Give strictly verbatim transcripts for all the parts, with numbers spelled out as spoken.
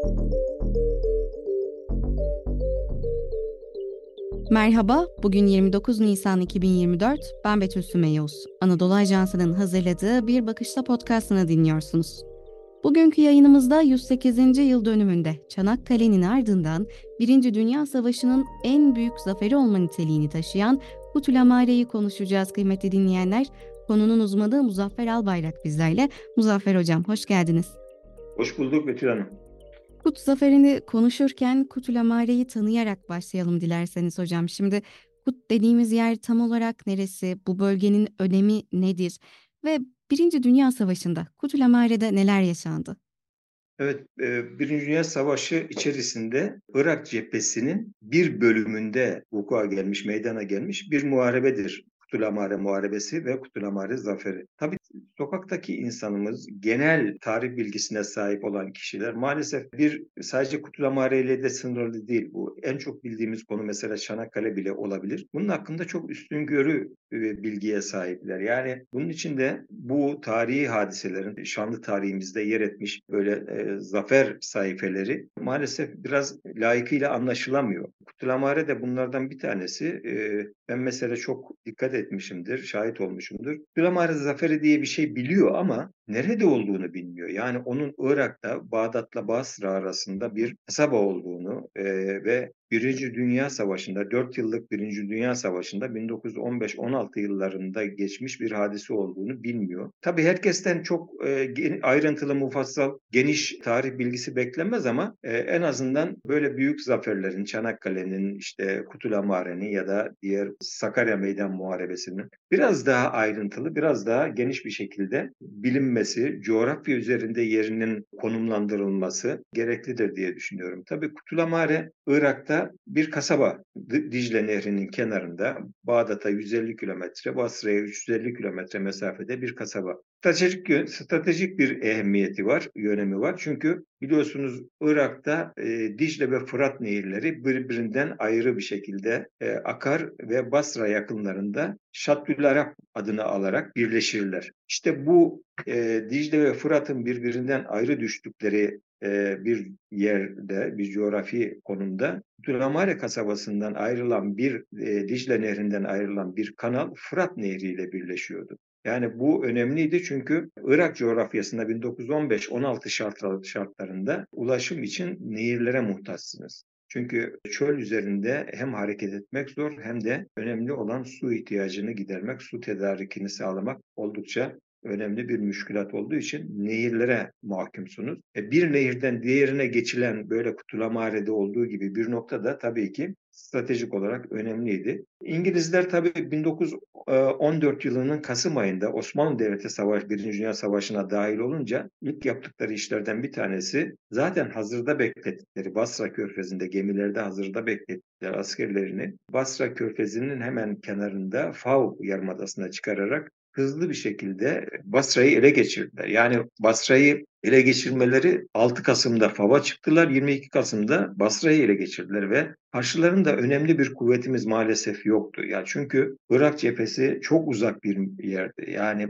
Merhaba, bugün yirmi dokuz Nisan iki bin yirmi dört, ben Betül Sümeyyoz. Anadolu Ajansı'nın hazırladığı Bir Bakışta podcastını dinliyorsunuz. Bugünkü yayınımızda yüz sekizinci yıl dönümünde Çanakkale'nin ardından Birinci Dünya Savaşı'nın en büyük zaferi olma niteliğini taşıyan Kutulamare'yi konuşacağız kıymetli dinleyenler. Konunun uzmanı Muzaffer Albayrak bizlerle. Muzaffer Hocam, hoş geldiniz. Hoş bulduk Betül Hanım. Kut Zaferi'ni konuşurken Kutulamare'yi tanıyarak başlayalım dilerseniz hocam. Şimdi Kut dediğimiz yer tam olarak neresi? Bu bölgenin önemi nedir? Ve Birinci Dünya Savaşı'nda Kutulamare'de neler yaşandı? Evet, e, Birinci Dünya Savaşı içerisinde Irak cephesinin bir bölümünde vuku'a gelmiş, meydana gelmiş bir muharebedir. Kutulamare Muharebesi ve Kutulamare Zaferi. Tabii sokaktaki insanımız, genel tarih bilgisine sahip olan kişiler maalesef bir sadece Kutulamare ile de sınırlı değil bu. En çok bildiğimiz konu mesela Çanakkale bile olabilir. Bunun hakkında çok üstüngörü e, bilgiye sahipler. Yani bunun içinde bu tarihi hadiselerin şanlı tarihimizde yer etmiş böyle e, zafer sayfeleri maalesef biraz layıkıyla anlaşılamıyor. Kutulamare de bunlardan bir tanesi. E, ben mesela çok dikkat etmişimdir, şahit olmuşumdur. Kutulamare Zaferi diye bir şey biliyor ama nerede olduğunu bilmiyor. Yani onun Irak'ta Bağdat'la Basra arasında bir kasaba olduğunu e, ve Birinci Dünya Savaşı'nda, dört yıllık Birinci Dünya Savaşı'nda bin dokuz yüz on beş on altı yıllarında geçmiş bir hadise olduğunu bilmiyor. Tabii herkesten çok e, ayrıntılı, mufassal, geniş tarih bilgisi beklenmez ama e, en azından böyle büyük zaferlerin, Çanakkale'nin, işte Kutulamare'nin ya da diğer Sakarya Meydan Muharebesi'nin biraz daha ayrıntılı, biraz daha geniş bir şekilde bilinmesi, coğrafya üzerinde yerinin konumlandırılması gereklidir diye düşünüyorum. Tabii Kutulamare Irak'ta bir kasaba, Dicle Nehri'nin kenarında, Bağdat'a yüz elli kilometre, Basra'ya üç yüz elli kilometre mesafede bir kasaba. Stratejik, stratejik bir ehemmiyeti var, yönemi var. Çünkü biliyorsunuz Irak'ta e, Dicle ve Fırat nehirleri birbirinden ayrı bir şekilde e, akar ve Basra yakınlarında Şattül Arap adını alarak birleşirler. İşte bu e, Dicle ve Fırat'ın birbirinden ayrı düştükleri e, bir yerde, bir coğrafi konumda Abdülhamare kasabasından ayrılan bir e, Dicle Nehri'nden ayrılan bir kanal Fırat Nehri ile birleşiyordu. Yani bu önemliydi çünkü Irak coğrafyasında bin dokuz yüz on beş on altı şartlarında ulaşım için nehirlere muhtaçsınız. Çünkü çöl üzerinde hem hareket etmek zor hem de önemli olan su ihtiyacını gidermek, su tedarikini sağlamak oldukça önemli bir müşkülat olduğu için nehirlere mahkumsunuz. E, bir nehirden diğerine geçilen böyle Kutulamare'de olduğu gibi bir nokta da tabii ki stratejik olarak önemliydi. İngilizler tabii bin dokuz yüz on dört yılının Kasım ayında Osmanlı Devleti Savaş, Birinci Dünya Savaşı'na dahil olunca ilk yaptıkları işlerden bir tanesi zaten hazırda beklettikleri Basra Körfezi'nde gemilerde hazırda beklettikleri askerlerini Basra Körfezi'nin hemen kenarında Fav Yarımadası'na çıkararak hızlı bir şekilde Basra'yı ele geçirdiler. Yani Basra'yı ele geçirmeleri altı Kasım'da Fav'a çıktılar, yirmi iki Kasım'da Basra'yı ele geçirdiler ve karşılarında önemli bir kuvvetimiz maalesef yoktu. Yani çünkü Irak cephesi çok uzak bir yerdi. Yani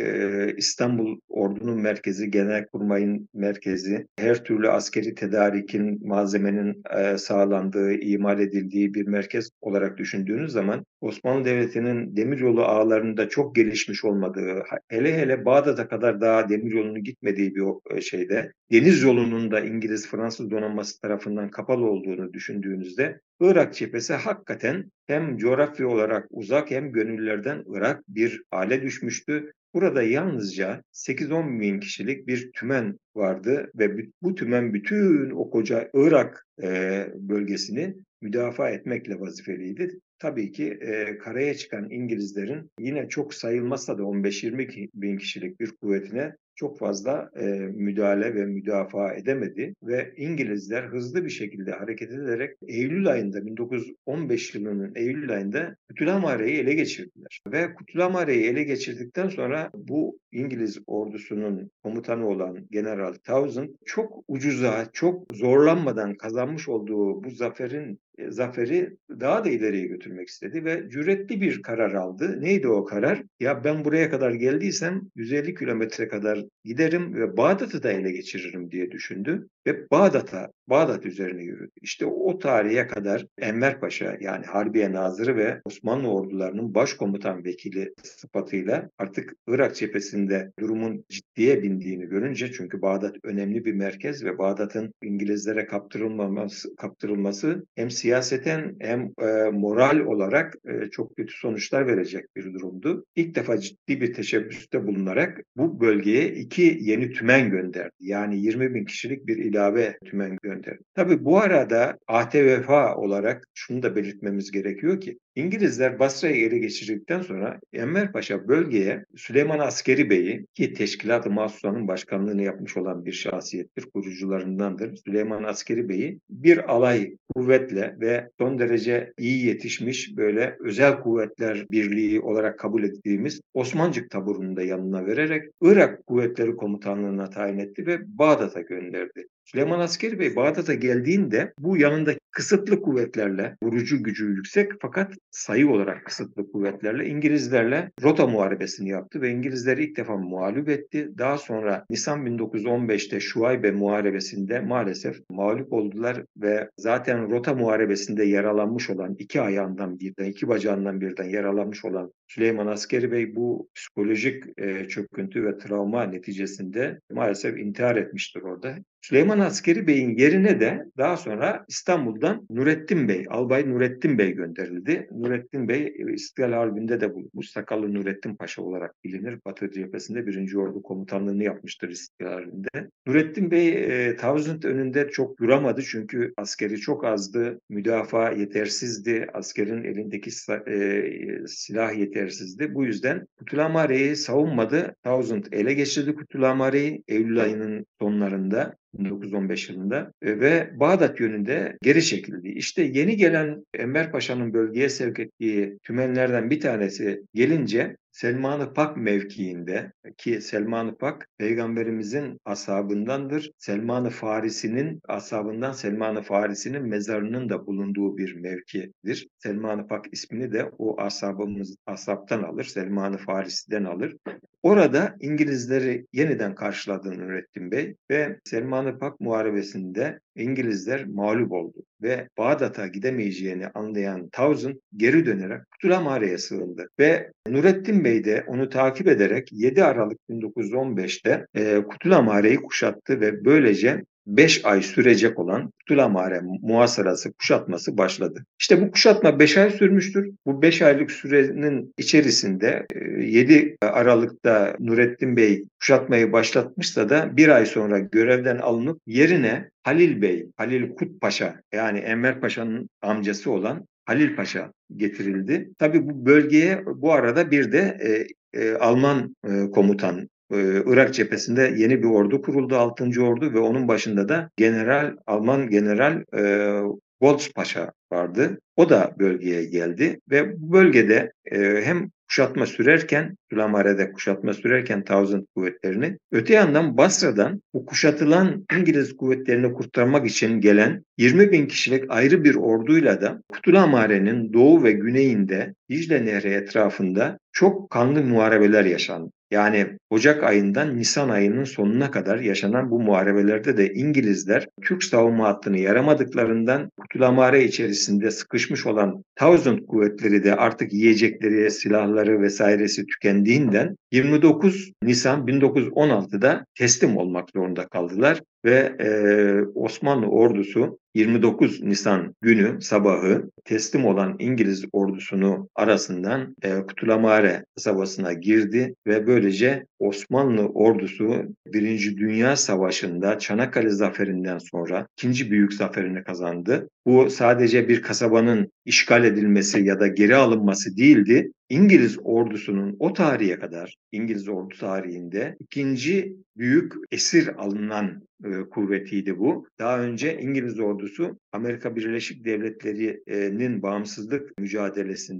e, İstanbul ordunun merkezi, Genelkurmay'ın merkezi, her türlü askeri tedarikin, malzemenin e, sağlandığı, imal edildiği bir merkez olarak düşündüğünüz zaman Osmanlı Devleti'nin demiryolu ağlarında çok gelişmiş olmadığı, hele hele Bağdat'a kadar daha demiryolunun gitmediği bir şeyde, deniz yolunun da İngiliz-Fransız donanması tarafından kapalı olduğunu düşündüğünüzde Irak cephesi hakikaten hem coğrafya olarak uzak hem gönüllerden Irak bir hale düşmüştü. Burada yalnızca sekiz on bin kişilik bir tümen vardı ve bu tümen bütün o koca Irak e, bölgesini müdafaa etmekle vazifeliydi. Tabii ki e, karaya çıkan İngilizlerin yine çok sayılmazsa da on beş yirmi bin kişilik bir kuvvetine çok fazla e, müdahale ve müdafaa edemedi ve İngilizler hızlı bir şekilde hareket ederek Eylül ayında bin dokuz yüz on beş yılının Eylül ayında Kutulamare'yi ele geçirdiler. Ve Kutulamare'yi ele geçirdikten sonra bu İngiliz ordusunun komutanı olan General Townsend çok ucuza, çok zorlanmadan kazanmış olduğu bu zaferin e, zaferi daha da ileriye götürmek istedi ve cüretli bir karar aldı. Neydi o karar? Ya ben buraya kadar geldiysem yüz elli kilometre kadar giderim ve Bağdat'ı da ele geçiririm diye düşündü ve Bağdat'a, Bağdat üzerine yürüdü. İşte o tarihe kadar Enver Paşa, yani Harbiye Nazırı ve Osmanlı ordularının başkomutan vekili sıfatıyla artık Irak cephesinde durumun ciddiye bindiğini görünce, çünkü Bağdat önemli bir merkez ve Bağdat'ın İngilizlere kaptırılmaması, kaptırılması hem siyaseten hem e, moral olarak e, çok kötü sonuçlar verecek bir durumdu. İlk defa ciddi bir teşebbüste bulunarak bu bölgeye iki yeni tümen gönderdi. Yani yirmi bin kişilik bir ilave tümen gönderdi. Tabii bu arada ahde vefa olarak şunu da belirtmemiz gerekiyor ki İngilizler Basra'yı ele geçirdikten sonra Enver Paşa bölgeye Süleyman Askeri Bey'i, ki Teşkilat-ı Mahsusa'nın başkanlığını yapmış olan bir şahsiyettir, kurucularındandır. Süleyman Askeri Bey'i bir alay kuvvetle ve son derece iyi yetişmiş böyle özel kuvvetler birliği olarak kabul ettiğimiz Osmancık taburunu da yanına vererek Irak Kuvvetleri Komutanlığı'na tayin etti ve Bağdat'a gönderdi. Süleyman Askeri Bey Bağdat'a geldiğinde bu yanındaki kısıtlı kuvvetlerle, vurucu gücü yüksek fakat sayı olarak kısıtlı kuvvetlerle İngilizlerle Rota Muharebesini yaptı ve İngilizleri ilk defa mağlup etti. Daha sonra Nisan bin dokuz yüz on beşte Şuaybe Muharebesi'nde maalesef mağlup oldular ve zaten Rota Muharebesi'nde yaralanmış olan, iki ayağından birden, iki bacağından birden yaralanmış olan Süleyman Askeri Bey bu psikolojik e, çöküntü ve travma neticesinde maalesef intihar etmiştir orada. Süleyman Askeri Bey'in yerine de daha sonra İstanbul'dan Nurettin Bey, Albay Nurettin Bey gönderildi. Nurettin Bey İstiklal Harbi'nde de bu, bu sakallı Nurettin Paşa olarak bilinir. Batı cephesinde birinci Ordu Komutanlığını yapmıştır İstiklal Harbi'nde. Nurettin Bey e, Tavzınt önünde çok duramadı çünkü askeri çok azdı, müdafaa yetersizdi, askerin elindeki e, silah yetersizdi. Bu yüzden Kutulamare'yi savunmadı. Tavzınt ele geçirdi Kutulamare'yi Eylül ayının sonlarında. bin dokuz yüz on beş yılında ve Bağdat yönünde geri çekildi. İşte yeni gelen Enver Paşa'nın bölgeye sevk ettiği tümenlerden bir tanesi gelince Selman-ı Pak mevkiinde, ki Selman-ı Pak Peygamberimizin ashabındandır. Selman-ı Farisi'nin ashabından Selman-ı Farisi'nin mezarının da bulunduğu bir mevkidir. Selman-ı Pak ismini de o ashabımız ashabtan alır, Selman-ı Farisi'den alır. Orada İngilizleri yeniden karşıladı Nurettin Bey ve Selman-ı Pak Muharebesi'nde İngilizler mağlup oldu ve Bağdat'a gidemeyeceğini anlayan Towson geri dönerek Kutulamare'ye sığındı ve Nurettin Bey de onu takip ederek yedi Aralık bin dokuz yüz on beşte e, Kutulamare'yi kuşattı ve böylece beş ay sürecek olan Kutlulamare muhasarası, kuşatması başladı. İşte bu kuşatma beş ay sürmüştür. Bu beş aylık sürenin içerisinde yedi Aralık'ta Nurettin Bey kuşatmayı başlatmışsa da bir ay sonra görevden alınıp yerine Halil Bey, Halil Kut Paşa, yani Enver Paşa'nın amcası olan Halil Paşa getirildi. Tabii bu bölgeye bu arada bir de e, e, Alman e, komutan, Irak cephesinde yeni bir ordu kuruldu, altıncı Ordu ve onun başında da General Alman General e, Goltz Paşa vardı. O da bölgeye geldi ve bu bölgede e, hem kuşatma sürerken, Süleyman'da kuşatma sürerken Tavzınt kuvvetlerini, öte yandan Basra'dan bu kuşatılan İngiliz kuvvetlerini kurtarmak için gelen yirmi bin kişilik ayrı bir orduyla da Kutulamare'nin doğu ve güneyinde Dicle Nehri etrafında çok kanlı muharebeler yaşandı. Yani Ocak ayından Nisan ayının sonuna kadar yaşanan bu muharebelerde de İngilizler Türk savunma hattını yaramadıklarından Kutulamare içerisinde sıkışmış olan Towson kuvvetleri de artık yiyecekleri, silahları vesairesi tükendiğinden yirmi dokuz Nisan bin dokuz yüz on altıda teslim olmak zorunda kaldılar ve e, Osmanlı ordusu yirmi dokuz Nisan günü sabahı teslim olan İngiliz ordusunu arasından e, Kutulamare kasabasına girdi ve böylece Osmanlı ordusu Birinci Dünya Savaşı'nda Çanakkale Zaferi'nden sonra ikinci büyük zaferini kazandı. Bu sadece bir kasabanın işgal edilmesi ya da geri alınması değildi. İngiliz ordusunun o tarihe kadar, İngiliz ordu tarihinde ikinci büyük esir alınan e, kuvvetiydi bu. Daha önce İngiliz ordusu Amerika Birleşik Devletleri'nin bağımsızlık mücadelesinde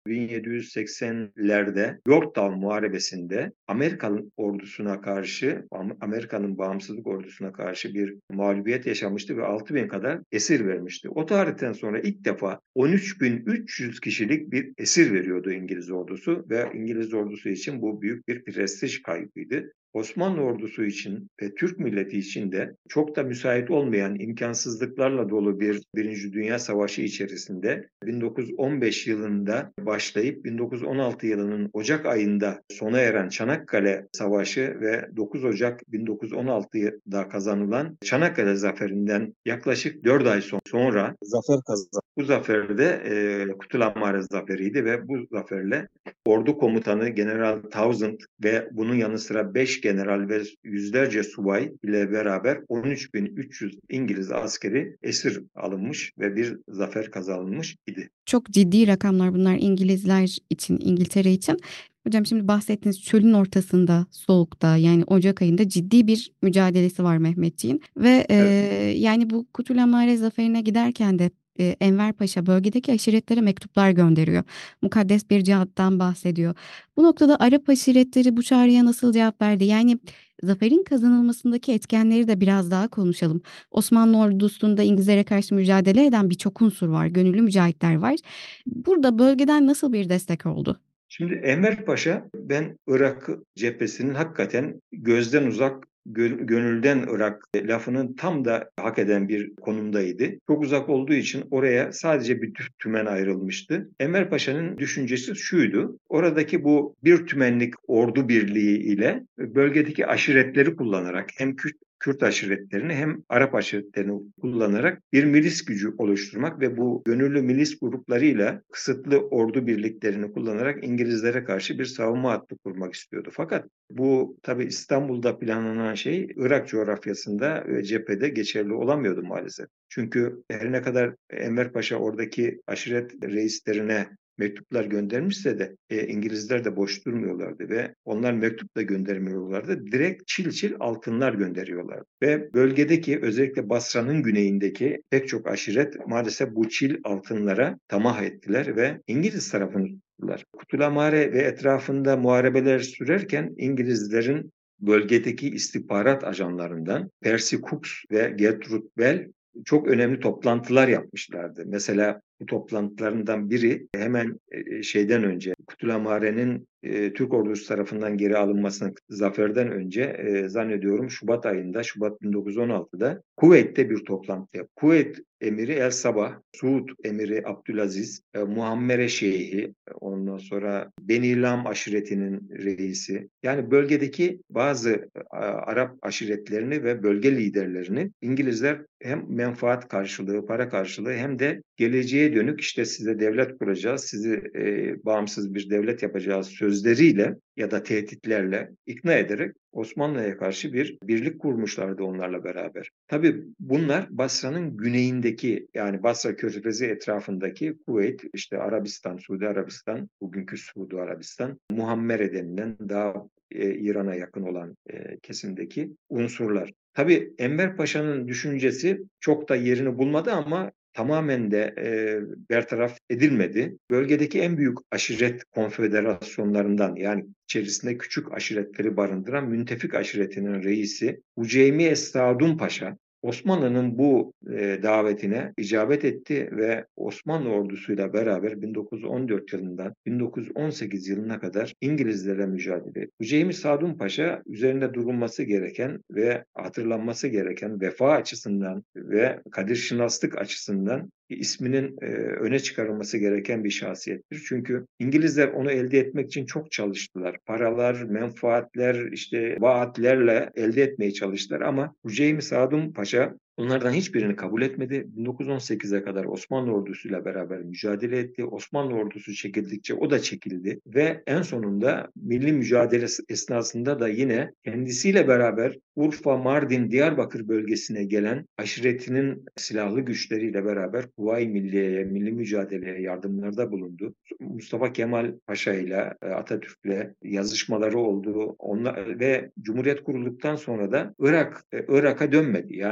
bin yedi yüz seksenlerde Yorktown Muharebesi'nde Amerikan ordusuna karşı, Amerika'nın bağımsızlık ordusuna karşı bir mağlubiyet yaşamıştı ve altı bin kadar esir vermişti. O tarihten sonra ilk defa on üç bin üç yüz kişilik bir esir veriyordu İngiliz ordusu ve İngiliz ordusu için bu büyük bir prestij kaybıydı. Osmanlı ordusu için ve Türk milleti için de çok da müsait olmayan imkansızlıklarla dolu bir Birinci Dünya Savaşı içerisinde bin dokuz yüz on beş yılında başlayıp bin dokuz yüz on altı yılının Ocak ayında sona eren Çanakkale Savaşı ve dokuz Ocak bin dokuz yüz on altıda kazanılan Çanakkale Zaferi'nden yaklaşık dört ay sonra zafer kazandı. Bu zafer de e, Kutluamare Zaferi'ydi ve bu zaferle ordu komutanı General Townsend ve bunun yanı sıra beş general ve yüzlerce subay ile beraber on üç bin üç yüz İngiliz askeri esir alınmış ve bir zafer kazanılmış idi. Çok ciddi rakamlar bunlar İngilizler için, İngiltere için. Hocam şimdi bahsettiğiniz çölün ortasında, soğukta, yani Ocak ayında ciddi bir mücadelesi var Mehmetçiğin. Ve e, Evet. yani bu Kutluamare Zaferi'ne giderken de e, Enver Paşa bölgedeki aşiretlere mektuplar gönderiyor. Mukaddes bir cihattan bahsediyor. Bu noktada Arap aşiretleri bu çağrıya nasıl cevap verdi? Yani zaferin kazanılmasındaki etkenleri de biraz daha konuşalım. Osmanlı ordusunda İngilizlere karşı mücadele eden birçok unsur var, gönüllü mücahitler var. Burada bölgeden nasıl bir destek oldu? Şimdi Enver Paşa, ben Irak cephesinin hakikaten gözden uzak, gönülden Irak lafının tam da hak eden bir konumdaydı. Çok uzak olduğu için oraya sadece bir tümen ayrılmıştı. Enver Paşa'nın düşüncesi şuydu: oradaki bu bir tümenlik ordu birliği ile bölgedeki aşiretleri kullanarak hem Kürt Kürt aşiretlerini hem Arap aşiretlerini kullanarak bir milis gücü oluşturmak ve bu gönüllü milis gruplarıyla kısıtlı ordu birliklerini kullanarak İngilizlere karşı bir savunma hattı kurmak istiyordu. Fakat bu tabii İstanbul'da planlanan şey Irak coğrafyasında ve cephede geçerli olamıyordu maalesef. Çünkü her ne kadar Enver Paşa oradaki aşiret reislerine mektuplar göndermişse de e, İngilizler de boş durmuyorlardı ve onlar mektup da göndermiyorlardı. Direkt çil çil altınlar gönderiyorlardı. Ve bölgedeki, özellikle Basra'nın güneyindeki pek çok aşiret maalesef bu çil altınlara tamah ettiler ve İngiliz tarafını tuttular. Kutluamare ve etrafında muharebeler sürerken İngilizlerin bölgedeki istihbarat ajanlarından Percy Cooks ve Gertrude Bell çok önemli toplantılar yapmışlardı. Mesela bu toplantılarından biri hemen şeyden önce, Kutluamare'nin e, Türk ordusu tarafından geri alınmasına, zaferden önce e, zannediyorum Şubat ayında, Şubat bin dokuz yüz on altıda Kuveyt'te bir toplantı yaptı. Kuveyt Emiri El Sabah, Suud Emiri Abdülaziz, e, Muammere Şeyhi, ondan sonra Beni Lam aşiretinin reisi, yani bölgedeki bazı e, Arap aşiretlerini ve bölge liderlerini İngilizler hem menfaat karşılığı, para karşılığı hem de geleceğe dönük işte size devlet kuracağız, sizi e, bağımsız bir devlet yapacağız sözleriyle ya da tehditlerle ikna ederek Osmanlı'ya karşı bir birlik kurmuşlardı onlarla beraber. Tabii bunlar Basra'nın güneyindeki, yani Basra Körfezi etrafındaki Kuveyt, işte Arabistan, Suudi Arabistan, bugünkü Suudi Arabistan, Muhammere denilen daha e, İran'a yakın olan e, kesimdeki unsurlar. Tabii Enver Paşa'nın düşüncesi çok da yerini bulmadı ama tamamen de e, bertaraf edilmedi. Bölgedeki en büyük aşiret konfederasyonlarından, yani içerisinde küçük aşiretleri barındıran Müntefik aşiretinin reisi Huceymi Es-Sadun Paşa, Osmanlı'nın bu e, davetine icabet etti ve Osmanlı ordusuyla beraber bin dokuz yüz on dört yılından bin dokuz yüz on sekiz yılına kadar İngilizlere mücadele etti. Huceymi Sadun Paşa, üzerinde durulması gereken ve hatırlanması gereken, vefa açısından ve kadirşinaslık açısından isminin e, öne çıkarılması gereken bir şahsiyettir. Çünkü İngilizler onu elde etmek için çok çalıştılar. Paralar, menfaatler, işte vaatlerle elde etmeye çalıştılar ama Huceymi Sadun Paşa bunlardan hiçbirini kabul etmedi. bin dokuz yüz on sekize kadar Osmanlı ordusuyla beraber mücadele etti. Osmanlı ordusu çekildikçe o da çekildi ve en sonunda milli mücadele esnasında da yine kendisiyle beraber Urfa, Mardin, Diyarbakır bölgesine gelen aşiretinin silahlı güçleriyle beraber Kuvayi Milliye'ye, milli mücadeleye yardımlarda bulundu. Mustafa Kemal Paşa ile, Atatürk'le yazışmaları oldu. Onlar, ve Cumhuriyet kurulduktan sonra da Irak, Irak'a dönmedi. Yani orada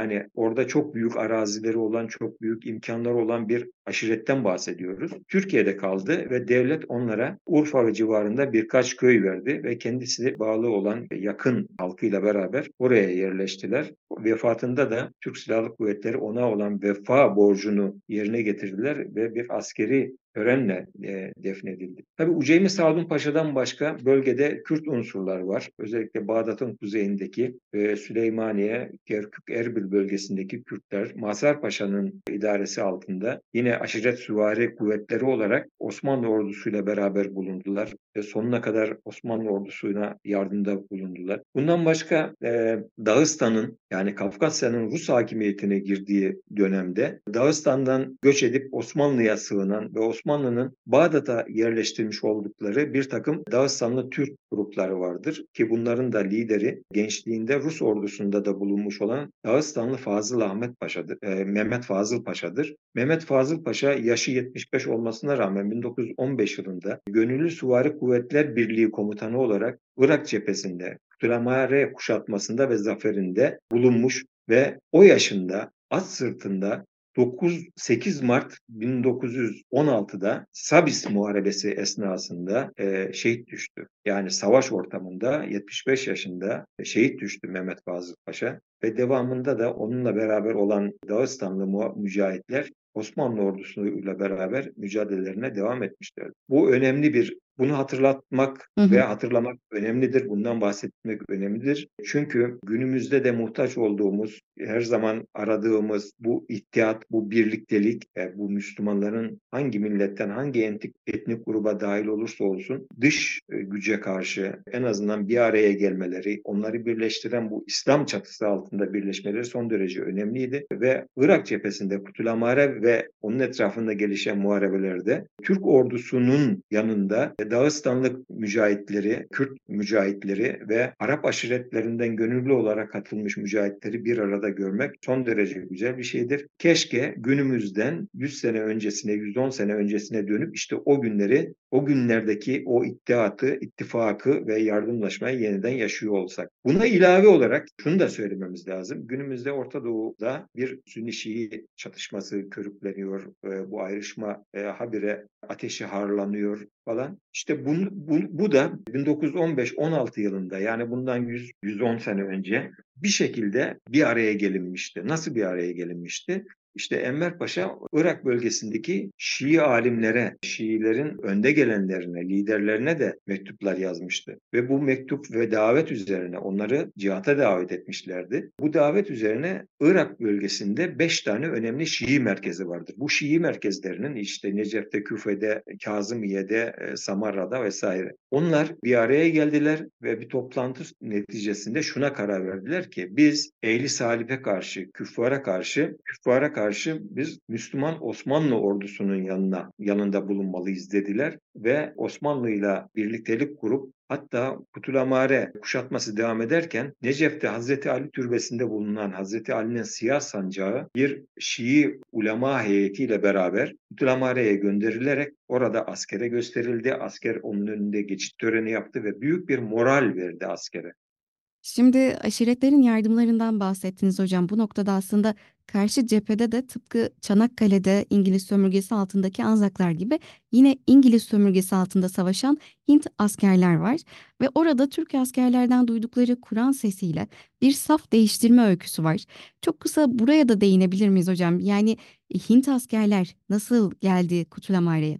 orada çok büyük arazileri olan, çok büyük imkanları olan bir aşiretten bahsediyoruz. Türkiye'de kaldı ve devlet onlara Urfa ve civarında birkaç köy verdi ve kendisi bağlı olan yakın halkıyla beraber oraya yerleştiler. Vefatında da Türk Silahlı Kuvvetleri ona olan vefa borcunu yerine getirdiler ve bir askeri törenle e, defnedildi. Tabii Uceymi Sadun Paşa'dan başka bölgede Kürt unsurlar var. Özellikle Bağdat'ın kuzeyindeki e, Süleymaniye, Kerkük, Erbil bölgesindeki Kürtler, Mazhar Paşa'nın idaresi altında yine aşiret süvari kuvvetleri olarak Osmanlı ordusuyla beraber bulundular ve sonuna kadar Osmanlı ordusuna yardımda bulundular. Bundan başka e, Dağıstan'ın yani Kafkasya'nın Rus hakimiyetine girdiği dönemde Dağıstan'dan göç edip Osmanlı'ya sığınan ve Osmanlı'nın Bağdat'a yerleştirmiş oldukları bir takım Dağıstanlı Türk grupları vardır ki bunların da lideri gençliğinde Rus ordusunda da bulunmuş olan Dağıstanlı Fazıl Ahmet Paşa'dır, e, Mehmet Fazıl Paşa'dır. Mehmet Fazıl Paşa yaşı yetmiş beş olmasına rağmen bin dokuz yüz on beş yılında Gönüllü Süvari Kuvvetler Birliği komutanı olarak Irak cephesinde, Kutlamare kuşatmasında ve zaferinde bulunmuş ve o yaşında at sırtında dokuz sekiz Mart bin dokuz yüz on altıda Sabis Muharebesi esnasında e, şehit düştü. Yani savaş ortamında yetmiş beş yaşında şehit düştü Mehmet Fazıl Paşa ve devamında da onunla beraber olan Dağıstanlı mücahitler Osmanlı ordusuyla beraber mücadelelerine devam etmişler. Bu önemli bir, bunu hatırlatmak Hı ve hı. hatırlamak önemlidir. Bundan bahsetmek önemlidir. Çünkü günümüzde de muhtaç olduğumuz, her zaman aradığımız bu ittihat, bu birliktelik, e, bu Müslümanların hangi milletten, hangi etnik, etnik gruba dahil olursa olsun dış e, güce karşı en azından bir araya gelmeleri, onları birleştiren bu İslam çatısı altında birleşmeleri son derece önemliydi. Ve Irak cephesinde Kutlamare ve onun etrafında gelişen muharebelerde Türk ordusunun yanında Dağıstanlı mücahitleri, Kürt mücahitleri ve Arap aşiretlerinden gönüllü olarak katılmış mücahitleri bir arada görmek son derece güzel bir şeydir. Keşke günümüzden yüz sene öncesine, yüz on sene öncesine dönüp işte o günleri, o günlerdeki o ittihatı, ittifakı ve yardımlaşmayı yeniden yaşıyor olsak. Buna ilave olarak şunu da söylememiz lazım. Günümüzde Orta Doğu'da bir Sünni-Şii çatışması körükleniyor. Bu ayrışma habire ateşi harlanıyor falan. İşte bu, bu, bu da bin dokuz yüz on beş on altı yılında yani bundan yüz yüz on sene önce bir şekilde bir araya gelinmişti. Nasıl bir araya gelinmişti? İşte Enver Paşa Irak bölgesindeki Şii alimlere, Şiilerin önde gelenlerine, liderlerine de mektuplar yazmıştı. Ve bu mektup ve davet üzerine onları cihata davet etmişlerdi. Bu davet üzerine Irak bölgesinde beş tane önemli Şii merkezi vardır. Bu Şii merkezlerinin işte Necef'te, Küfe'de, Kazımiye'de, Samarra'da vesaire. Onlar bir araya geldiler ve bir toplantı neticesinde şuna karar verdiler ki biz ehli salife karşı, küffara karşı, küffara karşı biz Müslüman Osmanlı ordusunun yanına yanında bulunmalıyız dediler ve Osmanlı'yla birliktelik kurup hatta Kutulamare kuşatması devam ederken Necef'te Hazreti Ali türbesinde bulunan Hazreti Ali'nin siyah sancağı bir Şii ulema heyetiyle beraber Kutulamare'ye gönderilerek orada askere gösterildi. Asker onun önünde geçit töreni yaptı ve büyük bir moral verdi askere. Şimdi aşiretlerin yardımlarından bahsettiniz hocam. Bu noktada aslında karşı cephede de tıpkı Çanakkale'de İngiliz sömürgesi altındaki Anzaklar gibi yine İngiliz sömürgesi altında savaşan Hint askerler var. Ve orada Türk askerlerden duydukları Kur'an sesiyle bir saf değiştirme öyküsü var. Çok kısa buraya da değinebilir miyiz hocam? Yani Hint askerler nasıl geldi Kutulamare'ye?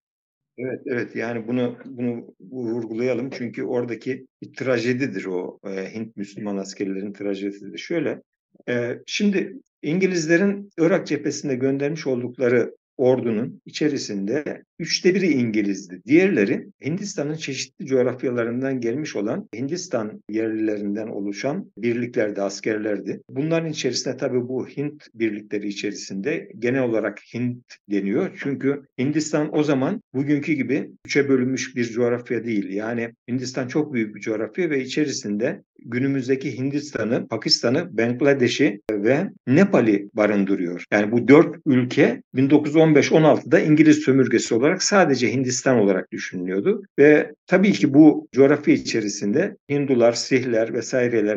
Evet, evet. Yani bunu bunu vurgulayalım çünkü oradaki bir trajedidir o e, Hint Müslüman askerlerin trajedisidir. Şöyle, e, şimdi İngilizlerin Irak cephesinde göndermiş oldukları ordunun içerisinde üçte biri İngilizdi. Diğerleri Hindistan'ın çeşitli coğrafyalarından gelmiş olan Hindistan yerlilerinden oluşan birliklerde, askerlerdi. Bunların içerisinde tabii bu Hint birlikleri içerisinde genel olarak Hint deniyor. Çünkü Hindistan o zaman bugünkü gibi üçe bölünmüş bir coğrafya değil. Yani Hindistan çok büyük bir coğrafya ve içerisinde günümüzdeki Hindistan'ı, Pakistan'ı, Bangladeş'i ve Nepal'i barındırıyor. Yani bu dört ülke bin dokuz yüz on beş on altıda İngiliz sömürgesi olarak sadece Hindistan olarak düşünülüyordu. Ve tabii ki bu coğrafya içerisinde Hindular, Sihler vesaireleri var.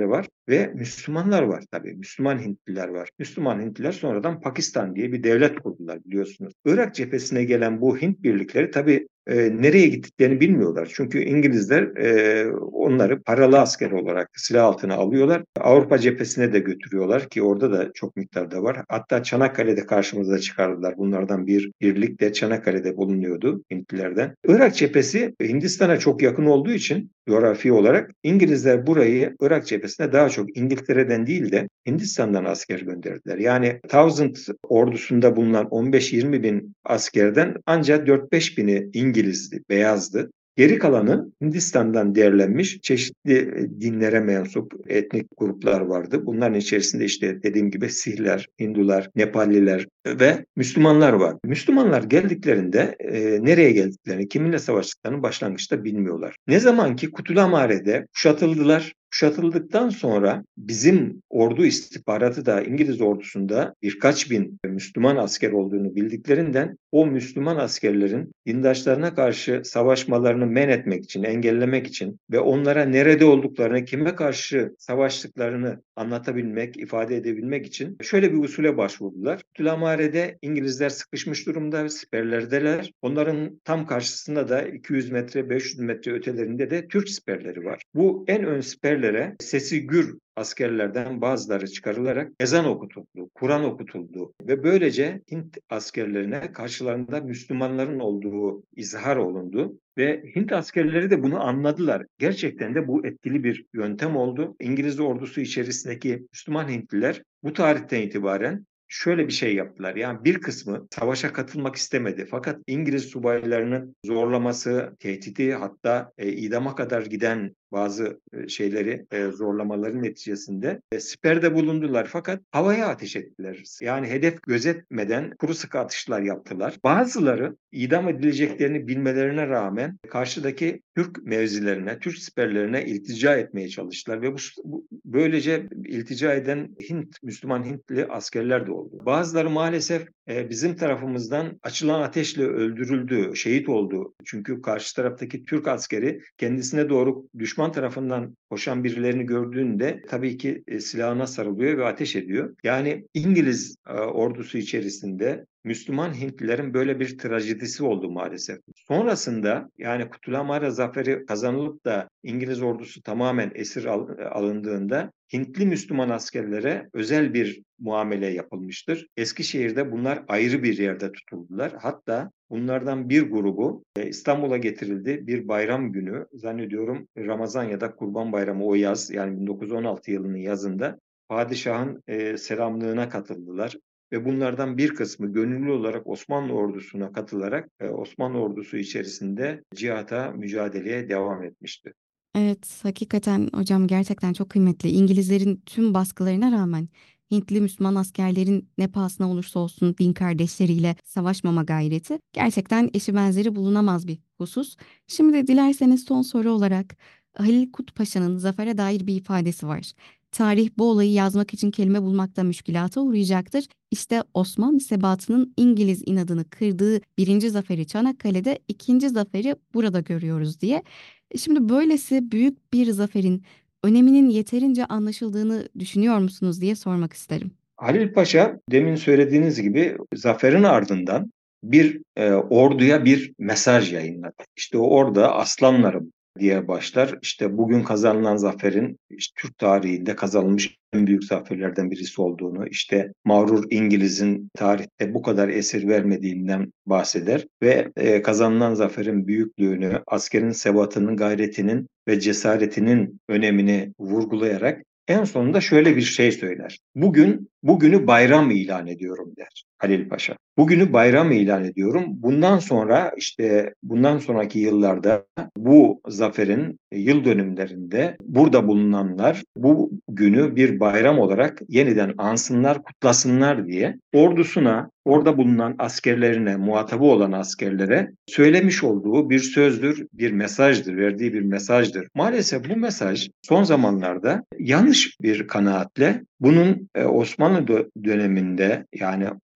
ve Müslümanlar var tabii. Müslüman Hintliler var. Müslüman Hintliler sonradan Pakistan diye bir devlet kurdular biliyorsunuz. Irak cephesine gelen bu Hint birlikleri tabii e, nereye gittiklerini bilmiyorlar. Çünkü İngilizler e, onları paralı asker olarak silah altına alıyorlar. Avrupa cephesine de götürüyorlar ki orada da çok miktarda var. Hatta Çanakkale'de karşımıza çıkardılar. Bunlardan bir birlik de Çanakkale'de bulunuyordu Hintlilerden. Irak cephesi Hindistan'a çok yakın olduğu için coğrafi olarak İngilizler burayı Irak cephesine daha çok İngiltere'den değil de Hindistan'dan asker gönderdiler. Yani Thousand ordusunda bulunan on beş yirmi bin askerden ancak dört beş bini İngilizdi, beyazdı. Geri kalanı Hindistan'dan derlenmiş çeşitli dinlere mensup etnik gruplar vardı. Bunların içerisinde işte dediğim gibi Sihler, Hindular, Nepalliler ve Müslümanlar var. Müslümanlar geldiklerinde e, nereye geldiklerini, kiminle savaştıklarını başlangıçta bilmiyorlar. Ne zaman ki Kutulamare'de kuşatıldılar, kuşatıldıktan sonra bizim ordu istihbaratı da İngiliz ordusunda birkaç bin Müslüman asker olduğunu bildiklerinden o Müslüman askerlerin dindaşlarına karşı savaşmalarını men etmek için, engellemek için ve onlara nerede olduklarını, kime karşı savaştıklarını anlatabilmek, ifade edebilmek için şöyle bir usule başvurdular. Abdülhamare'de İngilizler sıkışmış durumda, siperlerdeler. Onların tam karşısında da iki yüz metre, beş yüz metre ötelerinde de Türk siperleri var. Bu en ön siperlere sesi gür askerlerden bazıları çıkarılarak ezan okutuldu, Kur'an okutuldu ve böylece Hint askerlerine karşılarında Müslümanların olduğu izhar olundu. Ve Hint askerleri de bunu anladılar. Gerçekten de bu etkili bir yöntem oldu. İngiliz ordusu içerisindeki Müslüman Hintliler bu tarihten itibaren şöyle bir şey yaptılar. Yani bir kısmı savaşa katılmak istemedi. Fakat İngiliz subaylarının zorlaması, tehdidi hatta e, idama kadar giden bazı e, şeyleri e, zorlamaların neticesinde e, siperde bulundular. Fakat havaya ateş ettiler. Yani hedef gözetmeden kuru sıkı atışlar yaptılar. Bazıları idam edileceklerini bilmelerine rağmen karşıdaki Türk mevzilerine, Türk siperlerine iltica etmeye çalıştılar ve bu, bu böylece iltica eden Hint, Müslüman Hintli askerler de oldu. Bazıları maalesef e, bizim tarafımızdan açılan ateşle öldürüldü, şehit oldu. Çünkü karşı taraftaki Türk askeri kendisine doğru düşman tarafından koşan birilerini gördüğünde tabii ki e, silahına sarılıyor ve ateş ediyor. Yani İngiliz e, ordusu içerisinde Müslüman Hintlilerin böyle bir trajedisi oldu maalesef. Sonrasında yani Kutluamara zaferi kazanılıp da İngiliz ordusu tamamen esir al, alındığında Hintli Müslüman askerlere özel bir muamele yapılmıştır. Eskişehir'de bunlar ayrı bir yerde tutuldular. Hatta bunlardan bir grubu İstanbul'a getirildi. Bir bayram günü zannediyorum Ramazan ya da Kurban Bayramı o yaz yani bin dokuz yüz on altı yılının yazında padişahın e, selamlığına katıldılar. Ve bunlardan bir kısmı gönüllü olarak Osmanlı ordusuna katılarak e, Osmanlı ordusu içerisinde cihata, mücadeleye devam etmişti. Evet, hakikaten hocam gerçekten çok kıymetli. İngilizlerin tüm baskılarına rağmen Hintli Müslüman askerlerin ne pahasına olursa olsun din kardeşleriyle savaşmama gayreti gerçekten eşi benzeri bulunamaz bir husus. Şimdi dilerseniz son soru olarak Halil Kut Paşa'nın zafere dair bir ifadesi var. Tarih bu olayı yazmak için kelime bulmakta müşkilata uğrayacaktır. İşte Osmanlı sebatının İngiliz inadını kırdığı birinci zaferi Çanakkale'de, ikinci zaferi burada görüyoruz diye. Şimdi böylesi büyük bir zaferin öneminin yeterince anlaşıldığını düşünüyor musunuz diye sormak isterim. Halil Paşa demin söylediğiniz gibi zaferin ardından bir e, orduya bir mesaj yayınladı. İşte o orada aslanlarım diye başlar. İşte bugün kazanılan zaferin işte Türk tarihinde kazanılmış en büyük zaferlerden birisi olduğunu, işte mağrur İngiliz'in tarihte bu kadar esir vermediğinden bahseder ve e, kazanılan zaferin büyüklüğünü, askerin sebatının, gayretinin ve cesaretinin önemini vurgulayarak en sonunda şöyle bir şey söyler. Bugün, bugünü bayram ilan ediyorum der Halil Paşa. Bugünü bayram ilan ediyorum. Bundan sonra işte bundan sonraki yıllarda bu zaferin yıl dönümlerinde burada bulunanlar bu günü bir bayram olarak yeniden ansınlar, kutlasınlar diye ordusuna, orada bulunan askerlerine, muhatabı olan askerlere söylemiş olduğu bir sözdür, bir mesajdır, verdiği bir mesajdır. Maalesef bu mesaj son zamanlarda yanlış bir kanaatle bunun Osmanlı döneminde yani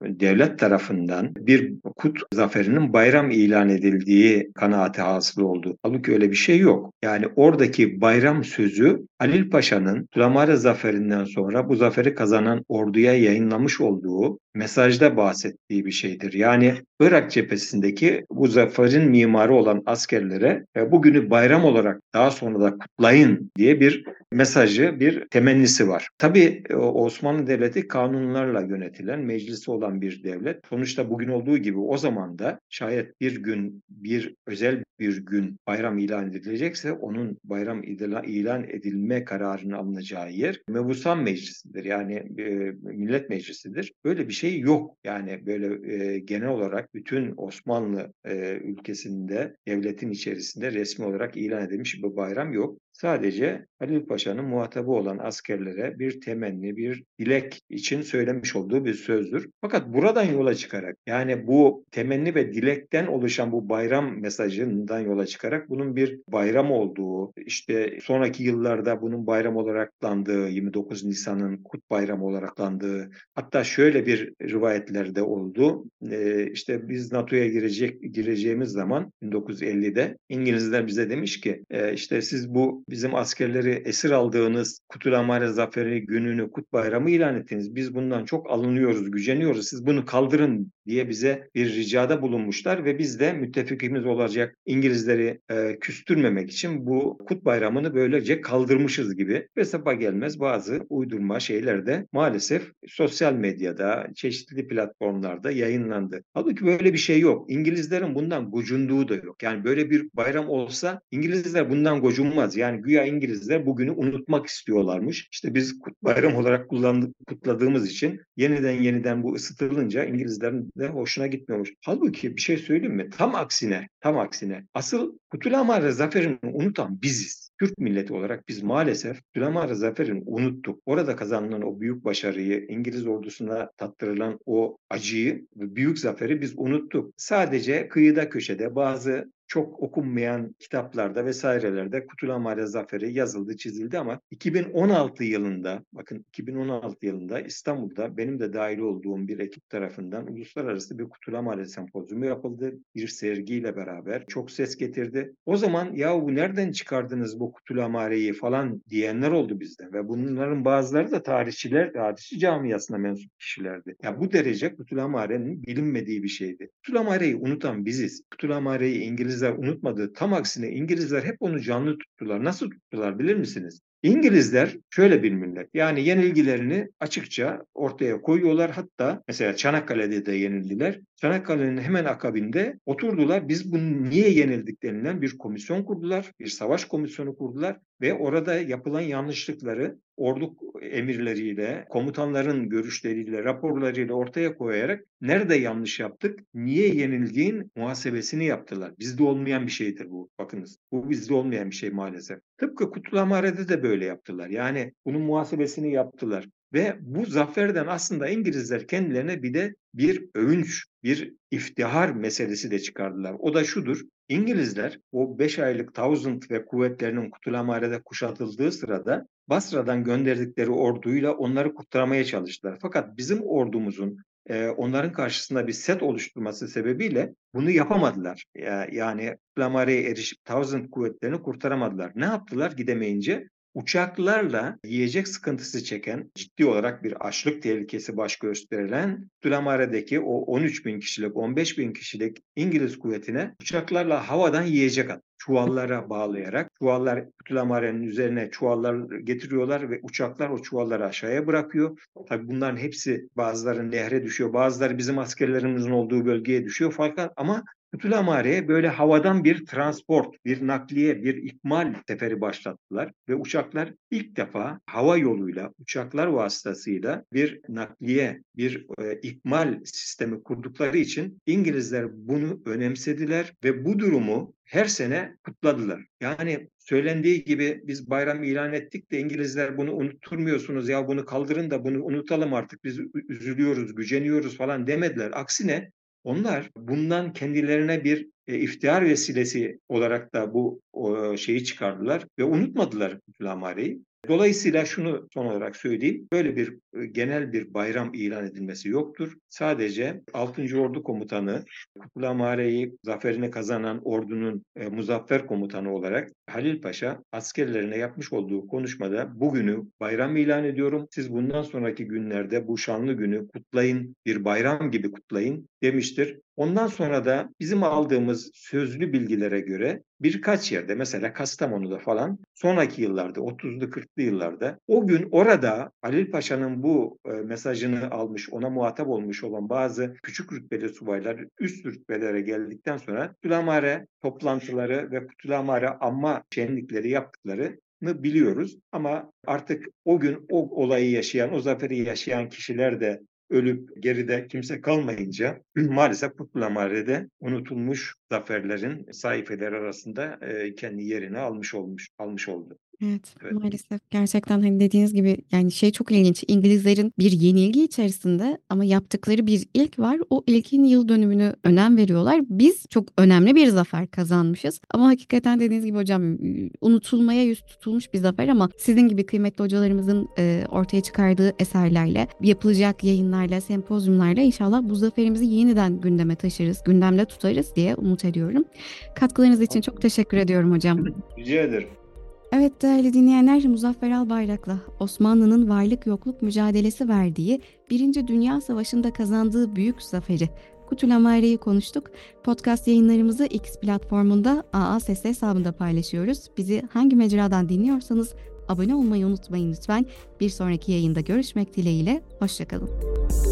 devlet tarafından bir Kut zaferinin bayram ilan edildiği kanaati hasıl oldu. Halbuki öyle bir şey yok. Yani oradaki bayram sözü Halil Paşa'nın Tulamare zaferinden sonra bu zaferi kazanan orduya yayınlamış olduğu mesajda bahsettiği bir şeydir. Yani Irak cephesindeki bu zaferin mimarı olan askerlere e, bugünü bayram olarak daha sonra da kutlayın diye bir mesajı, bir temennisi var. Tabii e, Osmanlı Devleti kanunlarla yönetilen, meclisi olan bir devlet. Sonuçta bugün olduğu gibi o zaman da şayet bir gün, bir özel bir gün bayram ilan edilecekse onun bayram ilan edilme kararının alınacağı yer Mebusan Meclisi'dir. Yani e, Millet Meclisi'dir. Böyle bir şey yok. Yani böyle e, genel olarak bütün Osmanlı e, ülkesinde, devletin içerisinde resmi olarak ilan edilmiş bir bayram yok. Sadece Halil Paşa'nın muhatabı olan askerlere bir temenni, bir dilek için söylemiş olduğu bir sözdür. Fakat buradan yola çıkarak, yani bu temenni ve dilekten oluşan bu bayram mesajından yola çıkarak bunun bir bayram olduğu, işte sonraki yıllarda bunun bayram olarak landığı, yirmi dokuz Nisan'ın Kut Bayramı olarak landığı, hatta şöyle bir rivayetlerde oldu. Ee, işte biz NATO'ya girecek gireceğimiz zaman bin dokuz yüz ellide İngilizler bize demiş ki e, işte siz bu bizim askerleri esir aldığınız Kutlulamare Zaferi gününü, Kut Bayramı ilan ettiniz. Biz bundan çok alınıyoruz, güceniyoruz. Siz bunu kaldırın diye bize bir ricada bulunmuşlar ve biz de müttefikimiz olacak İngilizleri e, küstürmemek için bu Kut Bayramı'nı böylece kaldırmışız gibi ve sabah gelmez bazı uydurma şeyler de maalesef sosyal medyada, çeşitli platformlarda yayınlandı. Halbuki böyle bir şey yok. İngilizlerin bundan gocunduğu da yok. Yani böyle bir bayram olsa İngilizler bundan gocunmaz. Yani güya İngilizler bugünü unutmak istiyorlarmış. İşte biz Kut Bayram olarak kullandık, kutladığımız için yeniden yeniden bu ısıtılınca İngilizlerin de hoşuna gitmiyormuş. Halbuki bir şey söyleyeyim mi? Tam aksine, tam aksine. Asıl Kutlulamare Zaferi'ni unutan biziz. Türk milleti olarak biz maalesef Kutlulamare Zaferi'ni unuttuk. Orada kazanılan o büyük başarıyı, İngiliz ordusuna tattırılan o acıyı, büyük zaferi biz unuttuk. Sadece kıyıda köşede bazı çok okunmayan kitaplarda vesairelerde Kutlulamare Zaferi yazıldı, çizildi ama iki bin on altı yılında, bakın iki bin on altı yılında İstanbul'da benim de dahil olduğum bir ekip tarafından uluslararası bir Kutlulamare sempozyumu yapıldı. Bir sergiyle beraber çok ses getirdi. O zaman ya bu nereden çıkardınız bu Kutlulamare'yi falan diyenler oldu bizde ve bunların bazıları da tarihçiler, tarihçi camiasına mensup kişilerdi. Ya bu derece Kutlulamare'nin bilinmediği bir şeydi. Kutlulamare'yi unutan biziz. Kutlulamare'yi İngiliz İngilizler unutmadı. Tam aksine İngilizler hep onu canlı tuttular. Nasıl tuttular bilir misiniz? İngilizler şöyle bir millet. Yani yenilgilerini açıkça ortaya koyuyorlar. Hatta mesela Çanakkale'de de yenildiler. Çanakkale'nin hemen akabinde oturdular. Biz bunu niye yenildik denilen bir komisyon kurdular. Bir savaş komisyonu kurdular ve orada yapılan yanlışlıkları ordu emirleriyle, komutanların görüşleriyle, raporlarıyla ortaya koyarak nerede yanlış yaptık, niye yenildiğin muhasebesini yaptılar. Bizde olmayan bir şeydir bu. Bakınız, bu bizde olmayan bir şey maalesef. Tıpkı Kutlamare'de de böyle yaptılar. Yani bunun muhasebesini yaptılar. Ve bu zaferden aslında İngilizler kendilerine bir de bir övünç, bir iftihar meselesi de çıkardılar. O da şudur. İngilizler o beş aylık Thousand ve kuvvetlerinin Kutlamare'de kuşatıldığı sırada Basra'dan gönderdikleri orduyla onları kurtarmaya çalıştılar. Fakat bizim ordumuzun e, onların karşısında bir set oluşturması sebebiyle bunu yapamadılar. Yani Kutlamare'ye erişip Thousand kuvvetlerini kurtaramadılar. Ne yaptılar gidemeyince? Uçaklarla yiyecek sıkıntısı çeken, ciddi olarak bir açlık tehlikesi baş gösterilen Abdülhamare'deki o on üç bin kişilik, on beş bin kişilik İngiliz kuvvetine uçaklarla havadan yiyecek attı. Çuvallara bağlayarak, çuvallar Abdülhamare'nin üzerine çuvallar getiriyorlar ve uçaklar o çuvalları aşağıya bırakıyor. Tabii bunların hepsi bazıları nehre düşüyor, bazıları bizim askerlerimizin olduğu bölgeye düşüyor fakat ama Abdülhamare'ye böyle havadan bir transport, bir nakliye, bir ikmal seferi başlattılar ve uçaklar ilk defa hava yoluyla, uçaklar vasıtasıyla bir nakliye, bir e, ikmal sistemi kurdukları için İngilizler bunu önemsediler ve bu durumu her sene kutladılar. Yani söylendiği gibi biz bayram ilan ettik de İngilizler bunu unutturmuyorsunuz ya bunu kaldırın da bunu unutalım artık biz üzülüyoruz, güceniyoruz falan demediler. Aksine onlar bundan kendilerine bir e, iftihar vesilesi olarak da bu o, şeyi çıkardılar ve unutmadılar Kutulamare'yi. Dolayısıyla şunu son olarak söyleyeyim. Böyle bir e, genel bir bayram ilan edilmesi yoktur. Sadece altıncı. Ordu Komutanı Kutulamare'yi zaferini kazanan ordunun e, muzaffer komutanı olarak Halil Paşa askerlerine yapmış olduğu konuşmada bugünü bayram ilan ediyorum. Siz bundan sonraki günlerde bu şanlı günü kutlayın, bir bayram gibi kutlayın demiştir. Ondan sonra da bizim aldığımız sözlü bilgilere göre birkaç yerde, mesela Kastamonu'da falan, sonraki yıllarda, otuzlu kırklı yıllarda o gün orada Halil Paşa'nın bu e, mesajını almış, ona muhatap olmuş olan bazı küçük rütbeli subaylar üst rütbelere geldikten sonra Kutluamare toplantıları ve Kutluamare anma şenlikleri yaptıklarını biliyoruz. Ama artık o gün o olayı yaşayan, o zaferi yaşayan kişiler de ölüp geride kimse kalmayınca maalesef Kutlamare'de unutulmuş zaferlerin sayfeleri arasında e, kendi yerini almış olmuş almış oldu. Evet, Evet. maalesef gerçekten hani dediğiniz gibi yani şey çok ilginç. İngilizlerin bir yenilgi içerisinde ama yaptıkları bir ilk var. O ilkin yıl dönümünü önem veriyorlar. Biz çok önemli bir zafer kazanmışız. Ama hakikaten dediğiniz gibi hocam unutulmaya yüz tutulmuş bir zafer ama sizin gibi kıymetli hocalarımızın e, ortaya çıkardığı eserlerle, yapılacak yayınlarla, sempozyumlarla inşallah bu zaferimizi yeniden gündeme taşırız, gündemde tutarız diye umut ediyorum. Katkılarınız için çok teşekkür ediyorum hocam. Rica ederim. Evet değerli dinleyenler, Muzaffer Albayrak'la Osmanlı'nın varlık yokluk mücadelesi verdiği Birinci Dünya Savaşı'nda kazandığı büyük zaferi Kutulamare'yi konuştuk. Podcast yayınlarımızı X platformunda A A Ses hesabında paylaşıyoruz. Bizi hangi mecradan dinliyorsanız abone olmayı unutmayın lütfen. Bir sonraki yayında görüşmek dileğiyle, hoşçakalın.